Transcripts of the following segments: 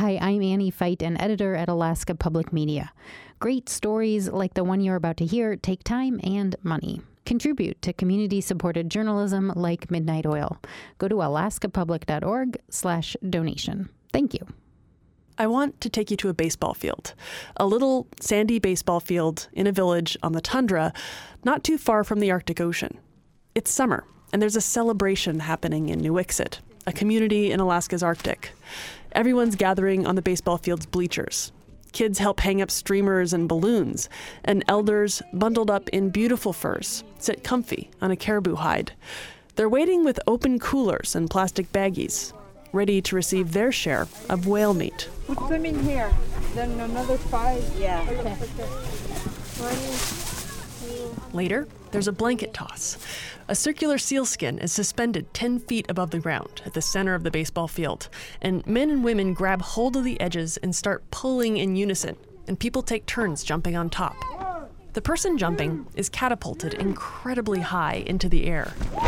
Hi, I'm Annie Feit, an editor at Alaska Public Media. Great stories like the one you're about to hear take time and money. Contribute to community-supported journalism like Midnight Oil. Go to alaskapublic.org/donation. Thank you. I want to take you to a baseball field, a little sandy baseball field in a village on the tundra, not too far from the Arctic Ocean. It's summer, and there's a celebration happening in Nuiqsut, a community in Alaska's Arctic. Everyone's gathering on the baseball field's bleachers. Kids help hang up streamers and balloons, and elders, bundled up in beautiful furs, sit comfy on a caribou hide. They're waiting with open coolers and plastic baggies, ready to receive their share of whale meat. Put them in here, then another 5. Yeah. Okay. 1, 2. Later, there's a blanket toss. A circular sealskin is suspended 10 feet above the ground at the center of the baseball field, and men and women grab hold of the edges and start pulling in unison, and people take turns jumping on top. The person jumping is catapulted incredibly high into the air.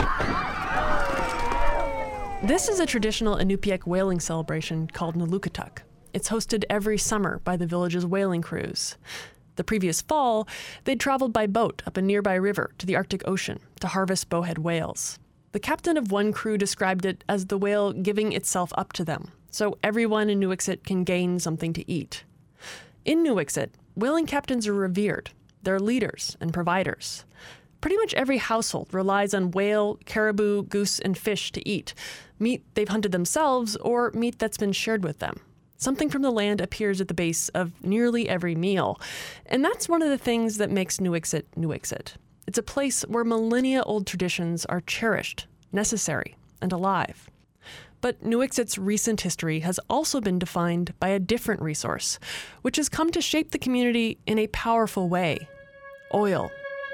This is a traditional Inupiaq whaling celebration called Nalukataq. It's hosted every summer by the village's whaling crews. The previous fall, they'd traveled by boat up a nearby river to the Arctic Ocean to harvest bowhead whales. The captain of one crew described it as the whale giving itself up to them, so everyone in Nuiqsut can gain something to eat. In Nuiqsut, whaling captains are revered. They're leaders and providers. Pretty much every household relies on whale, caribou, goose, and fish to eat, meat they've hunted themselves or meat that's been shared with them. Something from the land appears at the base of nearly every meal. And that's one of the things that makes Nuiqsut Nuiqsut. It's a place where millennia-old traditions are cherished, necessary, and alive. But Nuiqsut's recent history has also been defined by a different resource, which has come to shape the community in a powerful way: oil.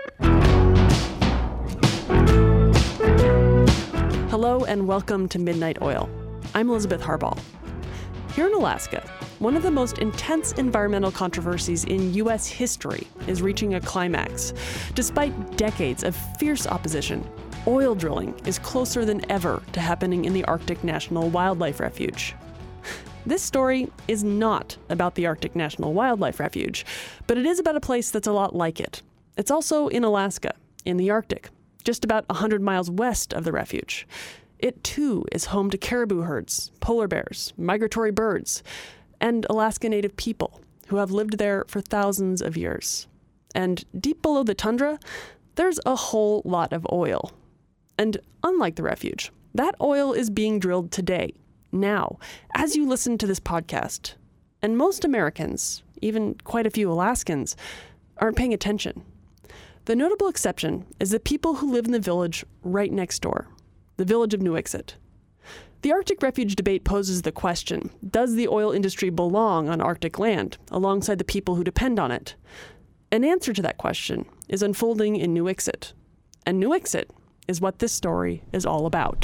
Hello and welcome to Midnight Oil. I'm Elizabeth Harbaugh. Here in Alaska, one of the most intense environmental controversies in U.S. history is reaching a climax. Despite decades of fierce opposition, oil drilling is closer than ever to happening in the Arctic National Wildlife Refuge. This story is not about the Arctic National Wildlife Refuge, but it is about a place that's a lot like it. It's also in Alaska, in the Arctic, just about 100 miles west of the refuge. It, too, is home to caribou herds, polar bears, migratory birds, and Alaska Native people who have lived there for thousands of years. And deep below the tundra, there's a whole lot of oil. And unlike the refuge, that oil is being drilled today, now, as you listen to this podcast. And most Americans, even quite a few Alaskans, aren't paying attention. The notable exception is the people who live in the village right next door, the village of Nuiqsut. The Arctic Refuge debate poses the question, does the oil industry belong on Arctic land alongside the people who depend on it? An answer to that question is unfolding in Nuiqsut. And Nuiqsut is what this story is all about.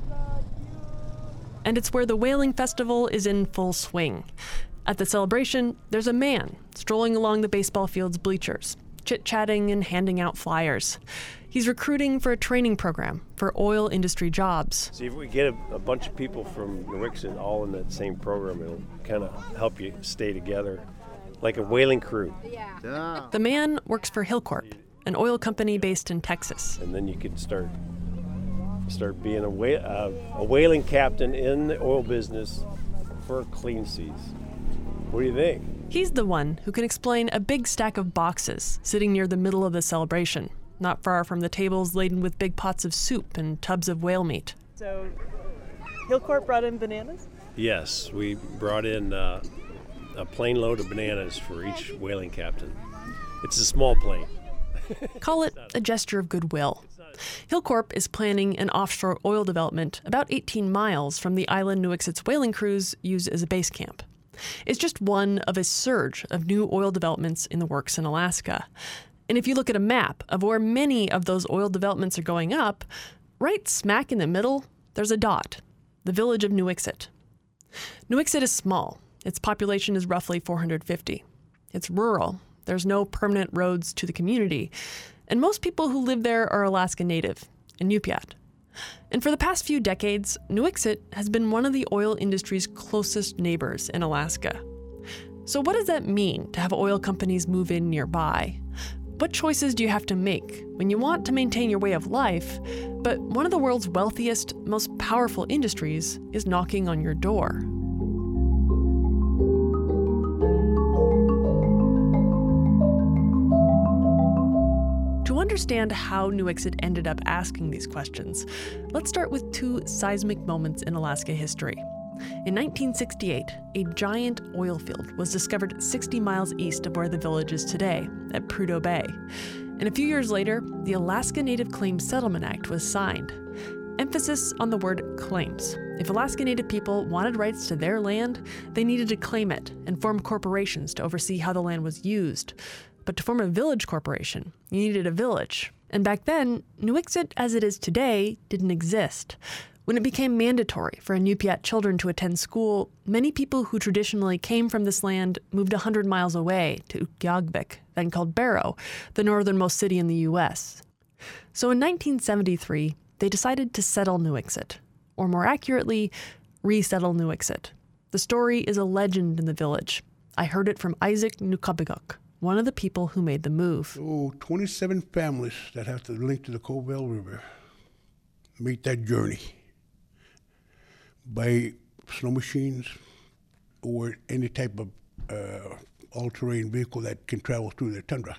And it's where the whaling festival is in full swing. At the celebration, there's a man strolling along the baseball field's bleachers, chit-chatting and handing out flyers. He's recruiting for a training program for oil industry jobs. See, if we get a bunch of people from Nuiqsut all in that same program, it'll kind of help you stay together, like a whaling crew. Yeah. The man works for Hilcorp, an oil company based in Texas. And then you could start being a whaling captain in the oil business for Clean Seas. What do you think? He's the one who can explain a big stack of boxes sitting near the middle of the celebration, not far from the tables laden with big pots of soup and tubs of whale meat. So, Hilcorp brought in bananas? Yes, we brought in a plane load of bananas for each whaling captain. It's a small plane. Call it a gesture of goodwill. Hilcorp is planning an offshore oil development about 18 miles from the island Nuiqsut's whaling crews use as a base camp. It's just one of a surge of new oil developments in the works in Alaska. And if you look at a map of where many of those oil developments are going up, right smack in the middle, there's a dot, the village of Nuiqsut. Nuiqsut is small. Its population is roughly 450. It's rural. There's no permanent roads to the community. And most people who live there are Alaska Native, Inupiat. And for the past few decades, Nuiqsut has been one of the oil industry's closest neighbors in Alaska. So what does that mean to have oil companies move in nearby? What choices do you have to make when you want to maintain your way of life, but one of the world's wealthiest, most powerful industries is knocking on your door? To understand how Nuiqsut ended up asking these questions, let's start with two seismic moments in Alaska history. In 1968, a giant oil field was discovered 60 miles east of where the village is today, at Prudhoe Bay. And a few years later, the Alaska Native Claims Settlement Act was signed. Emphasis on the word claims. If Alaska Native people wanted rights to their land, they needed to claim it and form corporations to oversee how the land was used. But to form a village corporation, you needed a village. And back then, Nuiqsut, as it is today, didn't exist. When it became mandatory for Inupiat children to attend school, many people who traditionally came from this land moved 100 miles away to Utqiagvik, then called Barrow, the northernmost city in the U.S. So in 1973, they decided to settle Nuiqsut, or more accurately, resettle Nuiqsut. The story is a legend in the village. I heard it from Isaac Nuqabiguk, one of the people who made the move. 27 families that have to link to the Colville River made that journey by snow machines or any type of all-terrain vehicle that can travel through the tundra.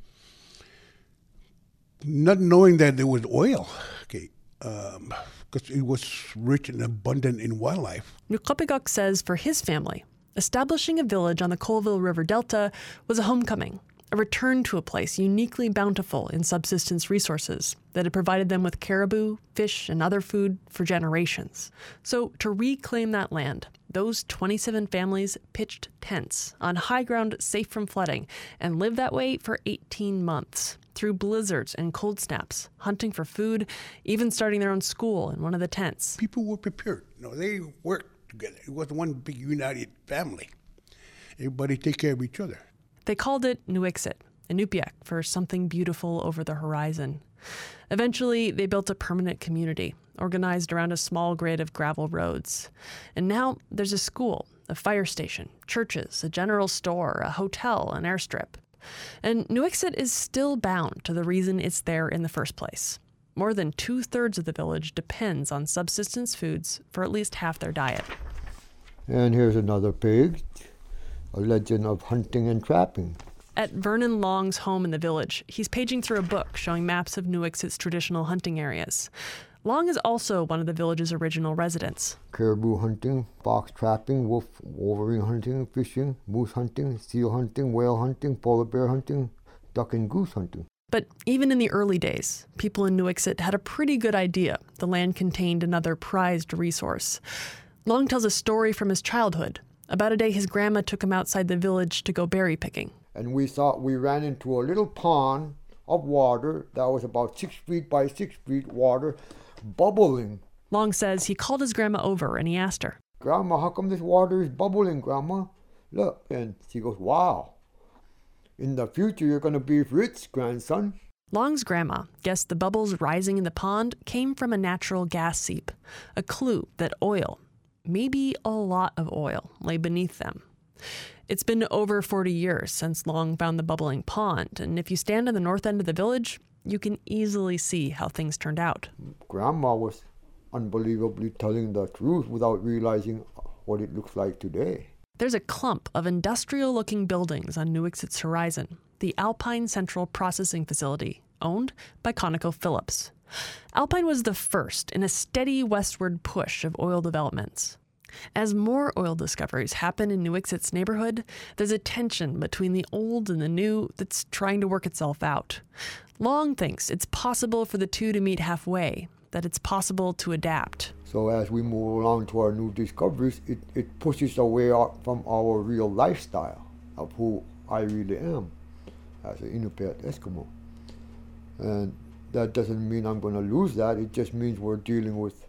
Not knowing that there was oil, okay, because it was rich and abundant in wildlife. Nuqabiguk says for his family, establishing a village on the Colville River Delta was a homecoming, a return to a place uniquely bountiful in subsistence resources that had provided them with caribou, fish, and other food for generations. So to reclaim that land, those 27 families pitched tents on high ground safe from flooding and lived that way for 18 months, through blizzards and cold snaps, hunting for food, even starting their own school in one of the tents. People were prepared. They worked together. It was one big united family. Everybody take care of each other. They called it Nuiqsut, Inupiaq, for something beautiful over the horizon. Eventually, they built a permanent community, organized around a small grid of gravel roads. And now there's a school, a fire station, churches, a general store, a hotel, an airstrip. And Nuiqsut is still bound to the reason it's there in the first place. More than 2/3 of the village depends on subsistence foods for at least half their diet. And here's another page, a legend of hunting and trapping. At Vernon Long's home in the village, he's paging through a book showing maps of Nuiqsut's traditional hunting areas. Long is also one of the village's original residents. Caribou hunting, fox trapping, wolf, wolverine hunting, fishing, moose hunting, seal hunting, whale hunting, polar bear hunting, duck and goose hunting. But even in the early days, people in Nuiqsut had a pretty good idea the land contained another prized resource. Long tells a story from his childhood about a day his grandma took him outside the village to go berry picking. And we ran into a little pond of water that was about 6 feet by 6 feet water, bubbling. Long says he called his grandma over and he asked her, "Grandma, how come this water is bubbling, Grandma? Look." And she goes, "Wow. In the future, you're going to be rich, grandson." Long's grandma guessed the bubbles rising in the pond came from a natural gas seep, a clue that oil, maybe a lot of oil, lay beneath them. It's been over 40 years since Long found the bubbling pond, and if you stand in the north end of the village, you can easily see how things turned out. Grandma was unbelievably telling the truth without realizing what it looks like today. There's a clump of industrial-looking buildings on Nuiqsut's horizon, the Alpine Central Processing Facility, owned by ConocoPhillips. Alpine was the first in a steady westward push of oil developments. As more oil discoveries happen in Nuiqsut's neighborhood, there's a tension between the old and the new that's trying to work itself out. Long thinks it's possible for the two to meet halfway, that it's possible to adapt. So as we move along to our new discoveries, it pushes away from our real lifestyle of who I really am as an Inupiat Eskimo. And that doesn't mean I'm going to lose that. It just means we're dealing with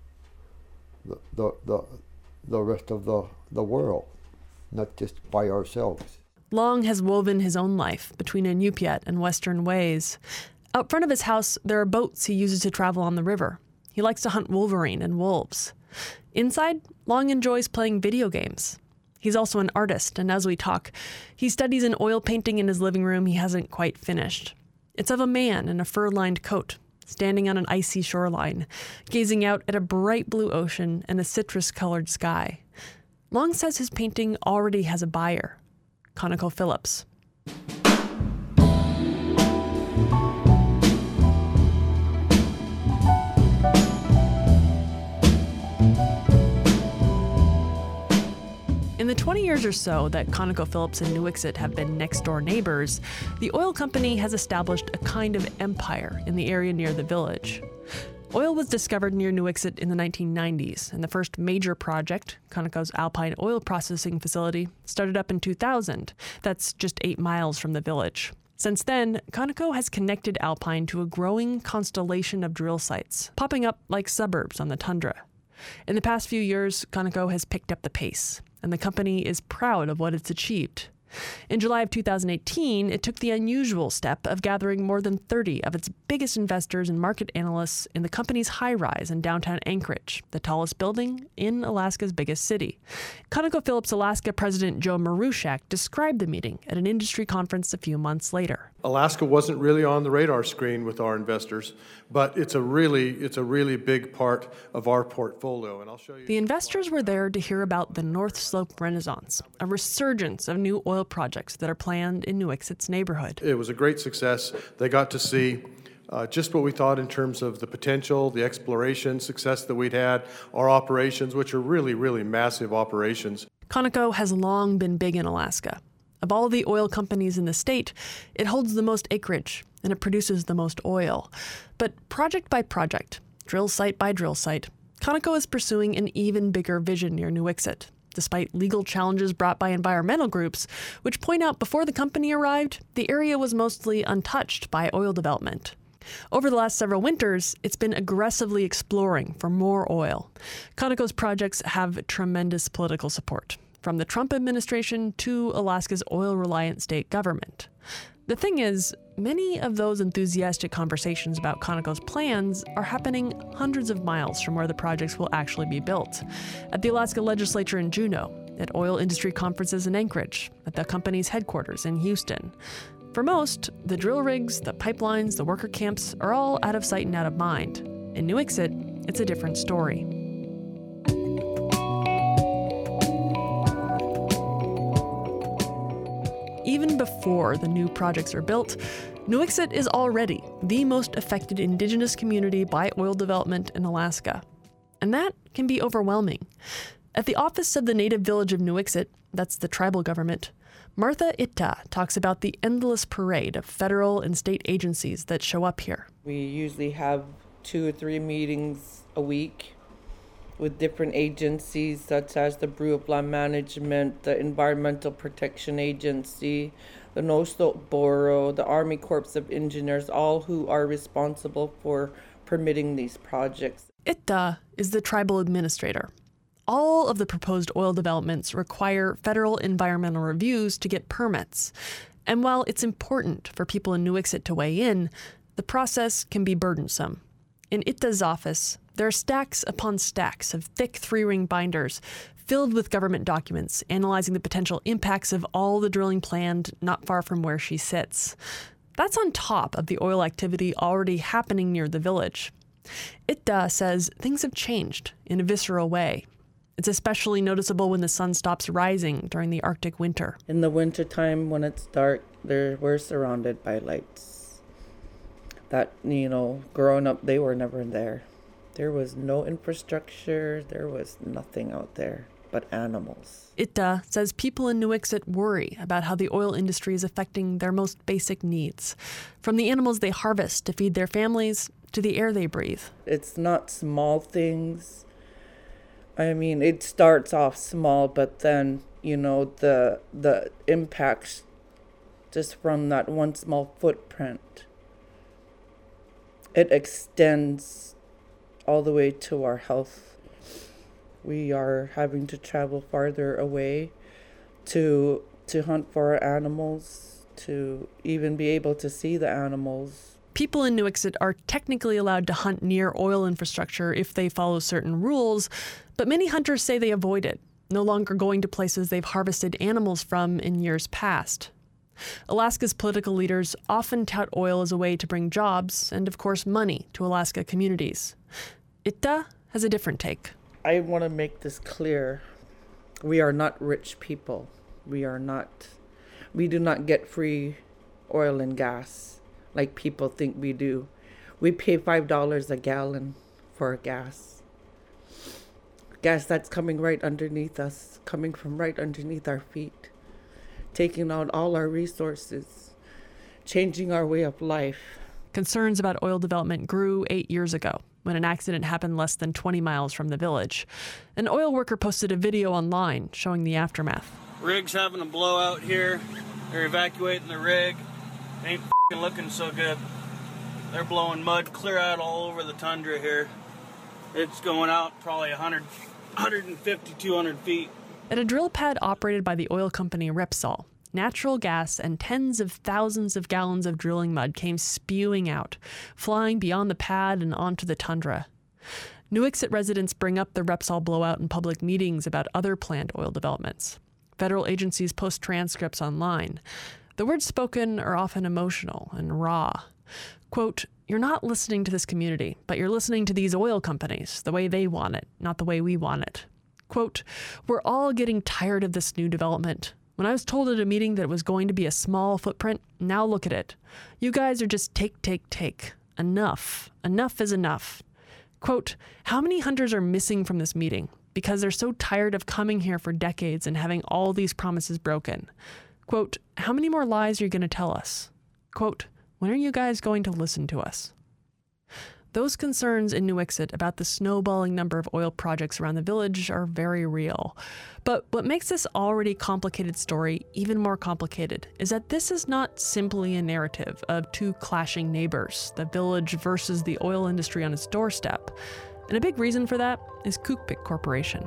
the rest of the world, not just by ourselves. Long has woven his own life between Inupiat and Western ways. Out front of his house, there are boats he uses to travel on the river. He likes to hunt wolverine and wolves. Inside, Long enjoys playing video games. He's also an artist, and as we talk, he studies an oil painting in his living room he hasn't quite finished. It's of a man in a fur-lined coat, standing on an icy shoreline, gazing out at a bright blue ocean and a citrus-colored sky. Long says his painting already has a buyer, ConocoPhillips. In the 20 years or so that ConocoPhillips and Nuiqsut have been next-door neighbors, the oil company has established a kind of empire in the area near the village. Oil was discovered near Nuiqsut in the 1990s, and the first major project, Conoco's Alpine Oil Processing Facility, started up in 2000. That's just 8 miles from the village. Since then, Conoco has connected Alpine to a growing constellation of drill sites, popping up like suburbs on the tundra. In the past few years, Conoco has picked up the pace, and the company is proud of what it's achieved. In July of 2018, it took the unusual step of gathering more than 30 of its biggest investors and market analysts in the company's high-rise in downtown Anchorage, the tallest building in Alaska's biggest city. ConocoPhillips Alaska President Joe Marushak described the meeting at an industry conference a few months later. Alaska wasn't really on the radar screen with our investors, but it's a really big part of our portfolio, and I'll show you. The investors were there to hear about the North Slope Renaissance, a resurgence of new oil projects that are planned in Nuiqsut's neighborhood. It was a great success. They got to see just what we thought in terms of the potential, the exploration success that we'd had, our operations, which are really, really massive operations. Conoco has long been big in Alaska. Of all the oil companies in the state, it holds the most acreage, and it produces the most oil. But project by project, drill site by drill site, Conoco is pursuing an even bigger vision near Nuiqsut, despite legal challenges brought by environmental groups, which point out before the company arrived, the area was mostly untouched by oil development. Over the last several winters, it's been aggressively exploring for more oil. Conoco's projects have tremendous political support, from the Trump administration to Alaska's oil-reliant state government. The thing is, many of those enthusiastic conversations about Conoco's plans are happening hundreds of miles from where the projects will actually be built. At the Alaska Legislature in Juneau, at oil industry conferences in Anchorage, at the company's headquarters in Houston. For most, the drill rigs, the pipelines, the worker camps are all out of sight and out of mind. In Nuiqsut, it's a different story. Even before the new projects are built, Nuiqsut is already the most affected indigenous community by oil development in Alaska. And that can be overwhelming. At the office of the native village of Nuiqsut, that's the tribal government, Martha Itta talks about the endless parade of federal and state agencies that show up here. We usually have 2 or 3 meetings a week with different agencies such as the Bureau of Land Management, the Environmental Protection Agency, the North Slope Bureau, the Army Corps of Engineers, all who are responsible for permitting these projects. Itta is the tribal administrator. All of the proposed oil developments require federal environmental reviews to get permits. And while it's important for people in Nuiqsut to weigh in, the process can be burdensome. In Itta's office, there are stacks upon stacks of thick 3-ring binders filled with government documents analyzing the potential impacts of all the drilling planned not far from where she sits. That's on top of the oil activity already happening near the village. Itta says things have changed in a visceral way. It's especially noticeable when the sun stops rising during the Arctic winter. In the wintertime, when it's dark, we're surrounded by lights. That, growing up, they were never there. There was no infrastructure. There was nothing out there but animals. Itta says people in Nuiqsut worry about how the oil industry is affecting their most basic needs, from the animals they harvest to feed their families to the air they breathe. It's not small things. I mean, it starts off small, but then, the impacts just from that one small footprint, it extends all the way to our health. We are having to travel farther away to hunt for our animals, to even be able to see the animals People in Nuiqsut are technically allowed to hunt near oil infrastructure if they follow certain rules, but many hunters say they avoid it, no longer going to places they've harvested animals from in years past. Alaska's political leaders often tout oil as a way to bring jobs and, of course, money to Alaska communities. Itta has a different take. I want to make this clear. We are not rich people. We do not get free oil and gas like people think we do. We pay $5 a gallon for gas. Gas that's coming right underneath us, coming from right underneath our feet, taking out all our resources, changing our way of life. Concerns about oil development grew 8 years ago when an accident happened less than 20 miles from the village. An oil worker posted a video online showing the aftermath. Rig's having a blowout here. They're evacuating the rig. Ain't f***ing looking so good. They're blowing mud clear out all over the tundra here. It's going out probably 150, 200 feet. At a drill pad operated by the oil company Repsol, natural gas and tens of thousands of gallons of drilling mud came spewing out, flying beyond the pad and onto the tundra. Nuiqsut residents bring up the Repsol blowout in public meetings about other planned oil developments. Federal agencies post transcripts online. The words spoken are often emotional and raw. Quote, "You're not listening to this community, but you're listening to these oil companies, the way they want it, not the way we want it." Quote, "We're all getting tired of this new development. When I was told at a meeting that it was going to be a small footprint, now look at it. You guys are just take. Enough. Enough is enough." Quote, "How many hunters are missing from this meeting because they're so tired of coming here for decades and having all these promises broken? Quote, how many more lies are you going to tell us? Quote, when are you guys going to listen to us?" Those concerns in Nuiqsut about the snowballing number of oil projects around the village are very real. But what makes this already complicated story even more complicated is that this is not simply a narrative of two clashing neighbors, the village versus the oil industry on its doorstep. And a big reason for that is Kukpik Corporation.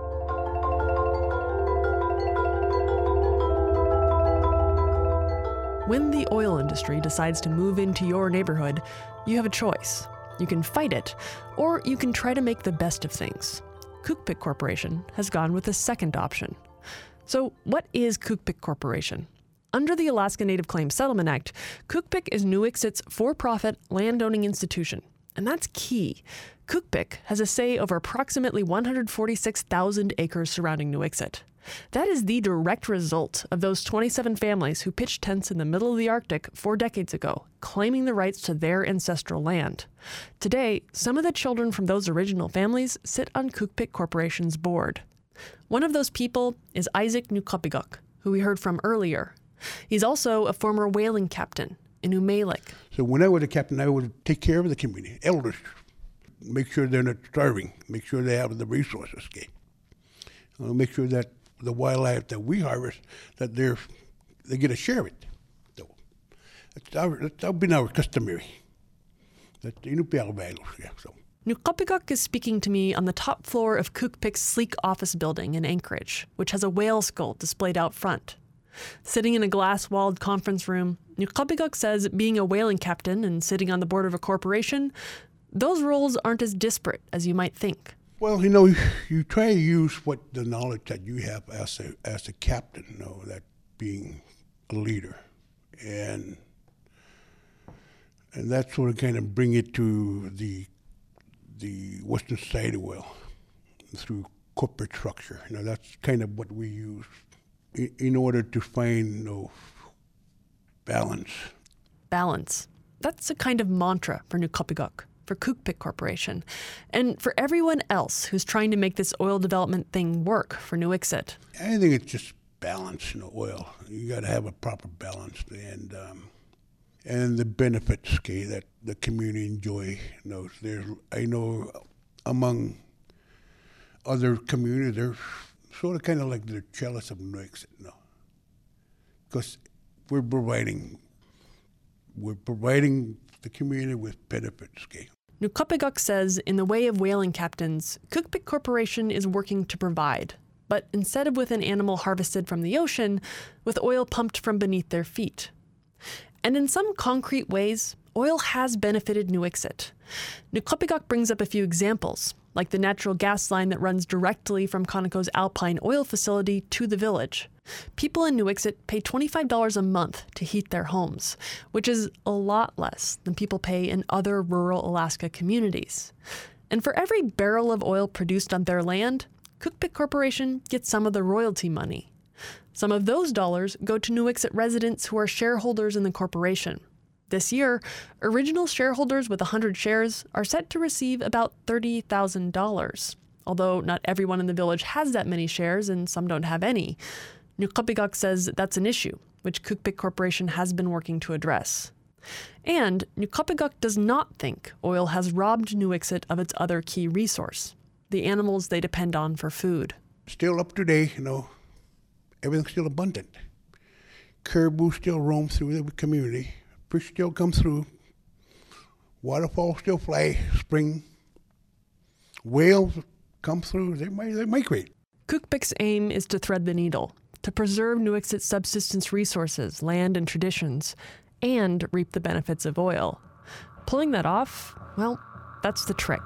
When the oil industry decides to move into your neighborhood, you have a choice. You can fight it, or you can try to make the best of things. Kukpik Corporation has gone with the second option. So what is Kukpik Corporation? Under the Alaska Native Claims Settlement Act, Kukpik is Nuiqsut's for-profit land-owning institution. And that's key. Kukpik has a say over approximately 146,000 acres surrounding Nuiqsut. That is the direct result of those 27 families who pitched tents in the middle of the Arctic 4 decades ago, claiming the rights to their ancestral land. Today, some of the children from those original families sit on Kukpik Corporation's board. One of those people is Isaac Nuqapiguk, who we heard from earlier. He's also a former whaling captain in Umelik. So when I was a captain, I would take care of the community, elders, make sure they're not starving, make sure they have the resources, okay? Make sure that the wildlife that we harvest, that they get a share of it. So that's been our customary. That's Inupiaq values, yeah. So. Nuqapiguk is speaking to me on the top floor of Kukpik's sleek office building in Anchorage, which has a whale skull displayed out front. Sitting in a glass-walled conference room, Nuqapiguk says being a whaling captain and sitting on the board of a corporation, those roles aren't as disparate as you might think. Well, you try to use what the knowledge that you have as a captain, that being a leader, and that sort of kind of bring it to the Western Society well through corporate structure. That's kind of what we use in order to find balance. Balance. That's a kind of mantra for Nuqapiguk, for Kukpik Corporation, and for everyone else who's trying to make this oil development thing work for Nuiqsut. I think it's just balance, oil. You got to have a proper balance, and the benefits, that the community enjoy. I know among other communities, they're sort of kind of like they're jealous of Nuiqsut, because we're providing the community with benefits, okay? Nuqapiguk says in the way of whaling captains, Kukpik Corporation is working to provide, but instead of with an animal harvested from the ocean, with oil pumped from beneath their feet. And in some concrete ways, oil has benefited Nuiqsut. Nuqopiquk brings up a few examples, like the natural gas line that runs directly from Conoco's Alpine oil facility to the village. People in Nuiqsut pay $25 a month to heat their homes, which is a lot less than people pay in other rural Alaska communities. And for every barrel of oil produced on their land, Cookpick Corporation gets some of the royalty money. Some of those dollars go to Nuiqsut residents who are shareholders in the corporation. This year, original shareholders with 100 shares are set to receive about $30,000, although not everyone in the village has that many shares and some don't have any. Nuqopiquk says that's an issue, which Cookpick Corporation has been working to address. And Nuqopiquk does not think oil has robbed Nuiqsut of its other key resource, the animals they depend on for food. Still up to date, everything's still abundant. Caribou still roam through the community. Fish still come through. Waterfalls still fly. Spring. Whales come through. They migrate. Cookpick's aim is to thread the needle, to preserve Nuiqsut's subsistence resources, land and traditions, and reap the benefits of oil. Pulling that off, well, that's the trick.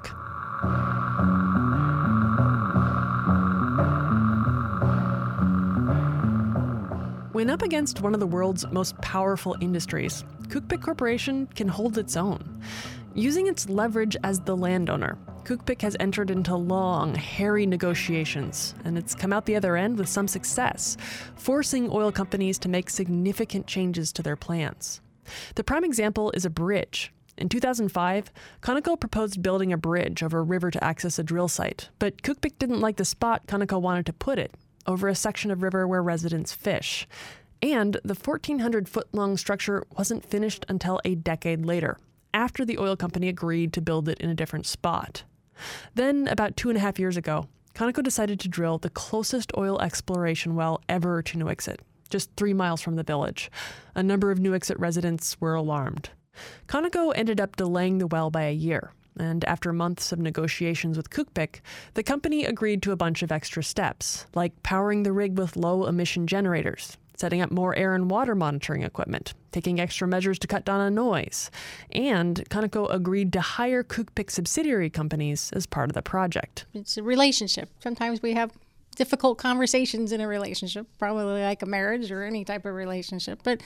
When up against one of the world's most powerful industries, Cookpick Corporation can hold its own. Using its leverage as the landowner, Cookpick has entered into long, hairy negotiations, and it's come out the other end with some success, forcing oil companies to make significant changes to their plans. The prime example is a bridge. In 2005, Conoco proposed building a bridge over a river to access a drill site, but Cookpick didn't like the spot Conoco wanted to put it, over a section of river where residents fish. And the 1,400-foot-long structure wasn't finished until a decade later, after the oil company agreed to build it in a different spot. Then, about 2.5 years ago, Conoco decided to drill the closest oil exploration well ever to Nuiqsut, just 3 miles from the village. A number of Nuiqsut residents were alarmed. Conoco ended up delaying the well by a year, and after months of negotiations with Cookpick, the company agreed to a bunch of extra steps, like powering the rig with low-emission generators, setting up more air and water monitoring equipment, taking extra measures to cut down on noise, and Conoco agreed to hire Cookpick subsidiary companies as part of the project. It's a relationship. Sometimes we have difficult conversations in a relationship, probably like a marriage or any type of relationship, but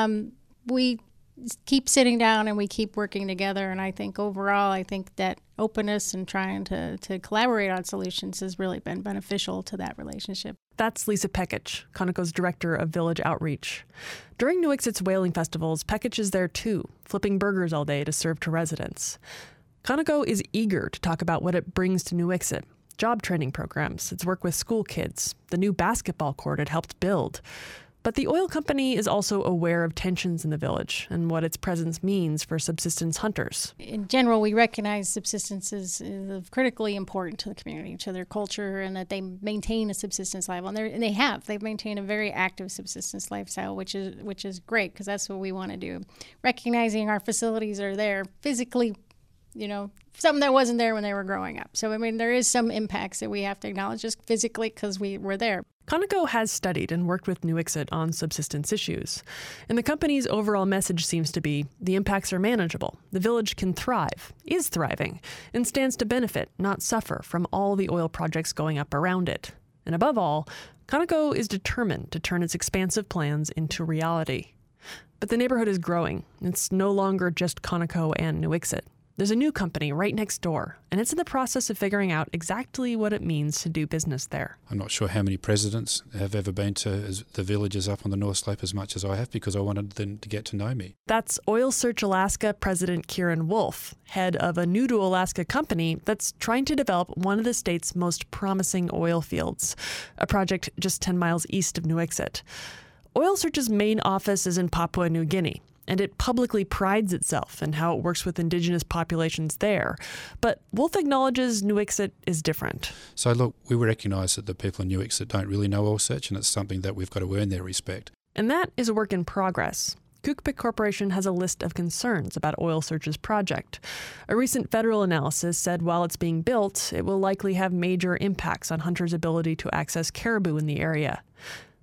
we keep sitting down and we keep working together, and I think overall, that openness and trying to collaborate on solutions has really been beneficial to that relationship. That's Lisa Pekic, Conoco's director of village outreach. During Nuiqsut's whaling festivals, Pekic is there too, flipping burgers all day to serve to residents. Conoco is eager to talk about what it brings to Nuiqsut, job training programs, its work with school kids, the new basketball court it helped build. But the oil company is also aware of tensions in the village and what its presence means for subsistence hunters. In general, we recognize subsistence is critically important to the community, to their culture, and that they maintain a subsistence lifestyle. And they've maintained a very active subsistence lifestyle, which is great, because that's what we want to do. Recognizing our facilities are there physically, something that wasn't there when they were growing up. So, there is some impacts that we have to acknowledge just physically because we were there. Conoco has studied and worked with Nuiqsut on subsistence issues, and the company's overall message seems to be the impacts are manageable, the village can thrive, is thriving, and stands to benefit, not suffer, from all the oil projects going up around it. And above all, Conoco is determined to turn its expansive plans into reality. But the neighborhood is growing. It's no longer just Conoco and Nuiqsut. There's a new company right next door, and it's in the process of figuring out exactly what it means to do business there. I'm not sure how many presidents have ever been to the villages up on the North Slope as much as I have, because I wanted them to get to know me. That's Oil Search Alaska President Kieran Wolf, head of a new to Alaska company that's trying to develop one of the state's most promising oil fields, a project just 10 miles east of Nuiqsut. Oil Search's main office is in Papua New Guinea, and it publicly prides itself in how it works with indigenous populations there. But Wolf acknowledges Nuiqsut is different. So look, we recognise that the people in Nuiqsut don't really know Oil Search, and it's something that we've got to earn their respect. And that is a work in progress. Cookpick Corporation has a list of concerns about Oil Search's project. A recent federal analysis said while it's being built, it will likely have major impacts on hunters' ability to access caribou in the area.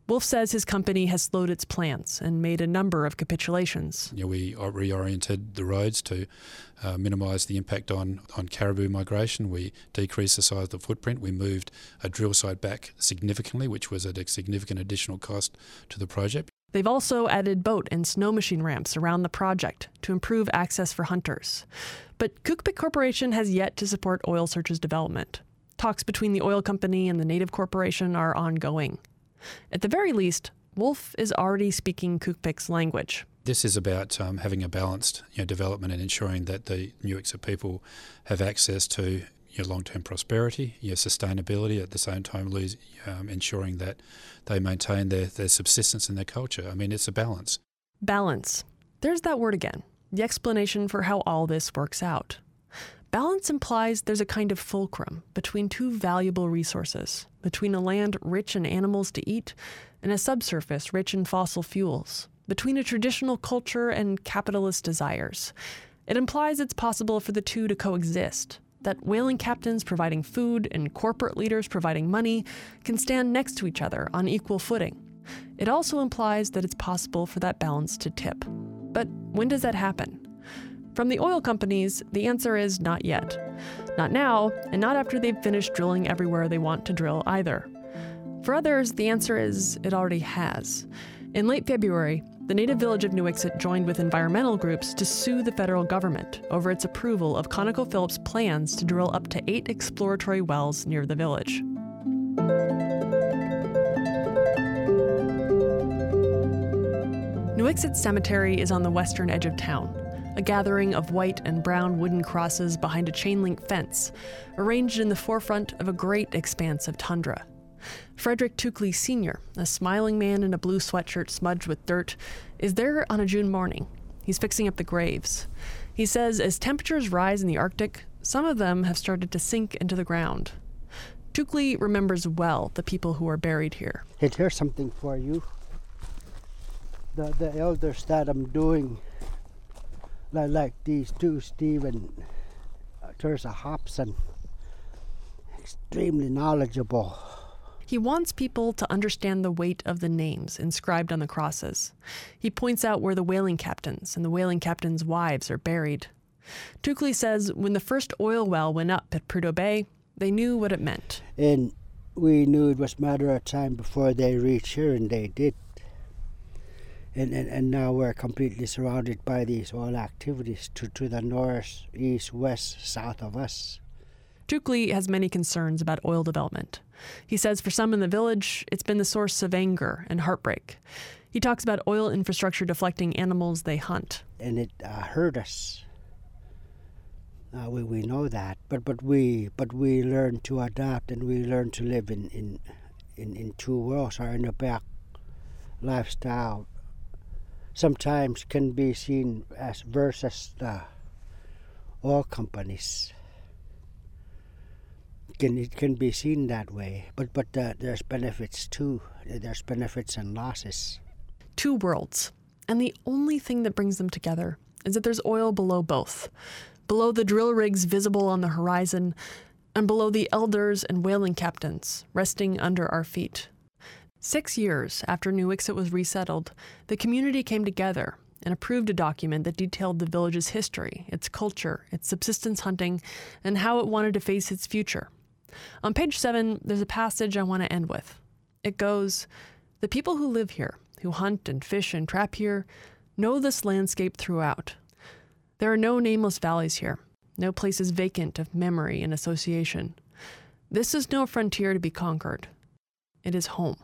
Wolf says his company has slowed its plans and made a number of capitulations. We reoriented the roads to minimise the impact on caribou migration. We decreased the size of the footprint. We moved a drill site back significantly, which was at a significant additional cost to the project. They've also added boat and snow machine ramps around the project to improve access for hunters. But Kukpik Corporation has yet to support Oil Search's development. Talks between the oil company and the Native Corporation are ongoing. At the very least, Wolf is already speaking Kukpik's language. This is about having a balanced development and ensuring that the Nuiqsut people have access to long-term prosperity, sustainability, at the same time ensuring that they maintain their subsistence and their culture. I mean, it's a balance. Balance. There's that word again, the explanation for how all this works out. Balance implies there's a kind of fulcrum between two valuable resources, between a land rich in animals to eat and a subsurface rich in fossil fuels, between a traditional culture and capitalist desires. It implies it's possible for the two to coexist, that whaling captains providing food and corporate leaders providing money can stand next to each other on equal footing. It also implies that it's possible for that balance to tip. But when does that happen? From the oil companies, the answer is not yet. Not now, and not after they've finished drilling everywhere they want to drill either. For others, the answer is it already has. In late February, the native village of Nuiqsut joined with environmental groups to sue the federal government over its approval of ConocoPhillips' plans to drill up to 8 exploratory wells near the village. Nuiqsut Cemetery is on the western edge of town, a gathering of white and brown wooden crosses behind a chain-link fence, arranged in the forefront of a great expanse of tundra. Frederick Tukli Sr., a smiling man in a blue sweatshirt smudged with dirt, is there on a June morning. He's fixing up the graves. He says as temperatures rise in the Arctic, some of them have started to sink into the ground. Tukli remembers well the people who are buried here. Here's something for you. The elders that I'm doing, like these two, Steve and Teresa Hobson, extremely knowledgeable. He wants people to understand the weight of the names inscribed on the crosses. He points out where the whaling captains and the whaling captains' wives are buried. Tukli says when the first oil well went up at Prudhoe Bay, they knew what it meant. And we knew it was a matter of time before they reached here, and they did. And now we're completely surrounded by these oil activities to the north, east, west, south of us. Tukli has many concerns about oil development. He says for some in the village, it's been the source of anger and heartbreak. He talks about oil infrastructure deflecting animals they hunt. And it hurt us. We know that, but we learn to adapt, and we learn to live in two worlds. Our inner back lifestyle sometimes can be seen as versus the oil companies. It can be seen that way, but there's benefits too. There's benefits and losses. Two worlds, and the only thing that brings them together is that there's oil below both. Below the drill rigs visible on the horizon, and below the elders and whaling captains resting under our feet. 6 years after Nuiqsut was resettled, the community came together and approved a document that detailed the village's history, its culture, its subsistence hunting, and how it wanted to face its future. On page 7, there's a passage I want to end with. It goes, "The people who live here, who hunt and fish and trap here, know this landscape throughout. There are no nameless valleys here, no places vacant of memory and association. This is no frontier to be conquered. It is home."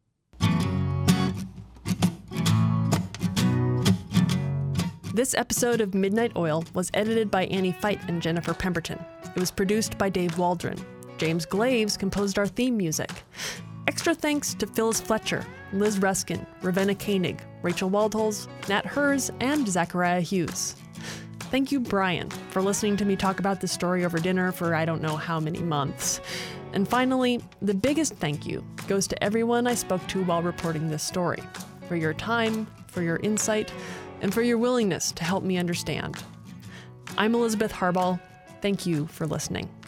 This episode of Midnight Oil was edited by Annie Feit and Jennifer Pemberton. It was produced by Dave Waldron. James Glaves composed our theme music. Extra thanks to Phyllis Fletcher, Liz Ruskin, Ravenna Koenig, Rachel Waldholz, Nat Hers, and Zachariah Hughes. Thank you, Brian, for listening to me talk about this story over dinner for I don't know how many months. And finally, the biggest thank you goes to everyone I spoke to while reporting this story, for your time, for your insight, and for your willingness to help me understand. I'm Elizabeth Harbaugh. Thank you for listening.